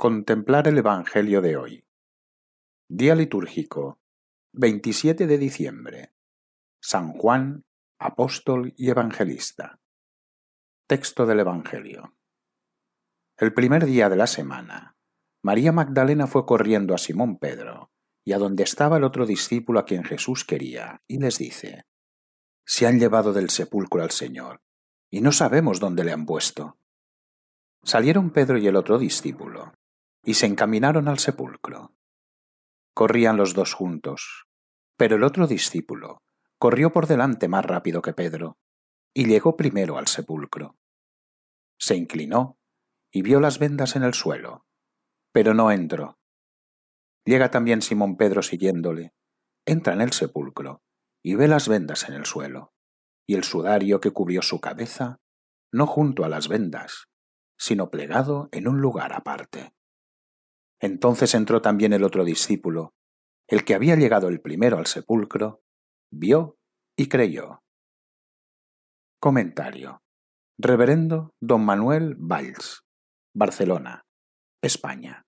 Contemplar el Evangelio de hoy. Día litúrgico, 27 de diciembre. San Juan, apóstol y evangelista. Texto del Evangelio. El primer día de la semana, María Magdalena fue corriendo a Simón Pedro y a donde estaba el otro discípulo a quien Jesús quería, y les dice: Se han llevado del sepulcro al Señor, y no sabemos dónde le han puesto. Salieron Pedro y el otro discípulo, y se encaminaron al sepulcro. Corrían los dos juntos, pero el otro discípulo corrió por delante más rápido que Pedro, y llegó primero al sepulcro. Se inclinó y vio las vendas en el suelo, pero no entró. Llega también Simón Pedro siguiéndole, entra en el sepulcro y ve las vendas en el suelo, y el sudario que cubrió su cabeza, no junto a las vendas, sino plegado en un lugar aparte. Entonces entró también el otro discípulo, el que había llegado el primero al sepulcro, vio y creyó. Comentario. Reverendo Don Manuel Valls, Barcelona, España.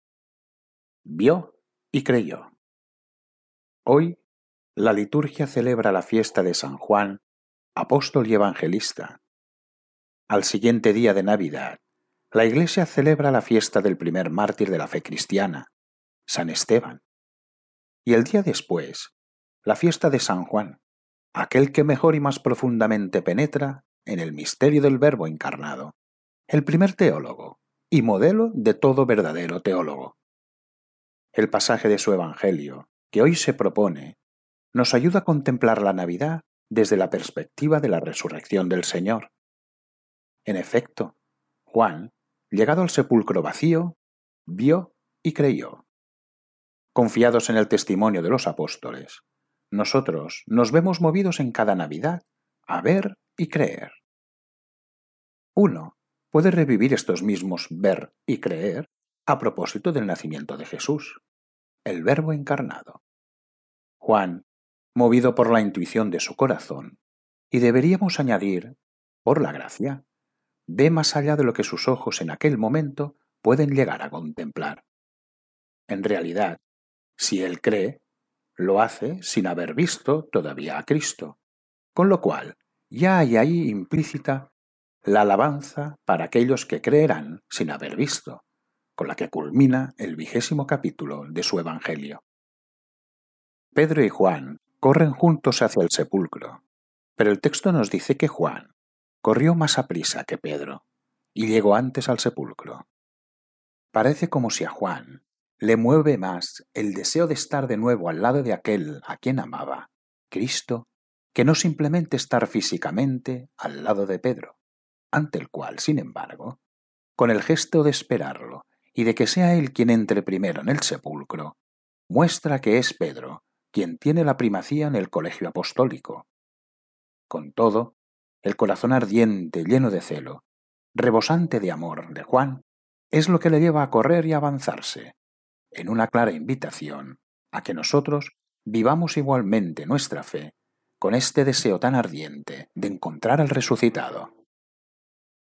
Vio y creyó. Hoy, la liturgia celebra la fiesta de San Juan, apóstol y evangelista. Al siguiente día de Navidad, la Iglesia celebra la fiesta del primer mártir de la fe cristiana, San Esteban. Y el día después, la fiesta de San Juan, aquel que mejor y más profundamente penetra en el misterio del Verbo encarnado, el primer teólogo y modelo de todo verdadero teólogo. El pasaje de su Evangelio, que hoy se propone, nos ayuda a contemplar la Navidad desde la perspectiva de la resurrección del Señor. En efecto, Juan, llegado al sepulcro vacío, vio y creyó. Confiados en el testimonio de los apóstoles, nosotros nos vemos movidos en cada Navidad a ver y creer. Uno puede revivir estos mismos ver y creer a propósito del nacimiento de Jesús, el Verbo encarnado. Juan, movido por la intuición de su corazón, y deberíamos añadir, por la gracia, ve más allá de lo que sus ojos en aquel momento pueden llegar a contemplar. En realidad, si él cree, lo hace sin haber visto todavía a Cristo, con lo cual ya hay ahí implícita la alabanza para aquellos que creerán sin haber visto, con la que culmina el 20º capítulo de su Evangelio. Pedro y Juan corren juntos hacia el sepulcro, pero el texto nos dice que Juan corrió más aprisa que Pedro y llegó antes al sepulcro. Parece como si a Juan le mueve más el deseo de estar de nuevo al lado de aquel a quien amaba, Cristo, que no simplemente estar físicamente al lado de Pedro, ante el cual, sin embargo, con el gesto de esperarlo y de que sea él quien entre primero en el sepulcro, muestra que es Pedro quien tiene la primacía en el colegio apostólico. Con todo, el corazón ardiente, lleno de celo, rebosante de amor de Juan, es lo que le lleva a correr y a avanzarse, en una clara invitación a que nosotros vivamos igualmente nuestra fe con este deseo tan ardiente de encontrar al resucitado.